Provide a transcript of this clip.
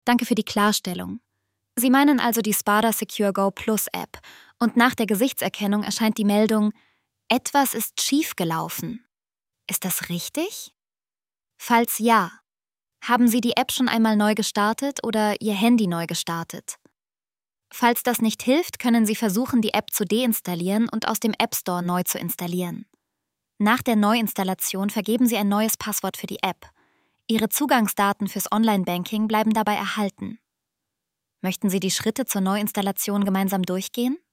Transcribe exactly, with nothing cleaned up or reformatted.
Danke für die Klarstellung. Sie meinen also die Spada Secure Go Plus App und nach der Gesichtserkennung erscheint die Meldung: Etwas ist schiefgelaufen. Ist das richtig? Falls ja, haben Sie die App schon einmal neu gestartet oder Ihr Handy neu gestartet? Falls das nicht hilft, können Sie versuchen, die App zu deinstallieren und aus dem App Store neu zu installieren. Nach der Neuinstallation vergeben Sie ein neues Passwort für die App. Ihre Zugangsdaten fürs Online-Banking bleiben dabei erhalten. Möchten Sie die Schritte zur Neuinstallation gemeinsam durchgehen?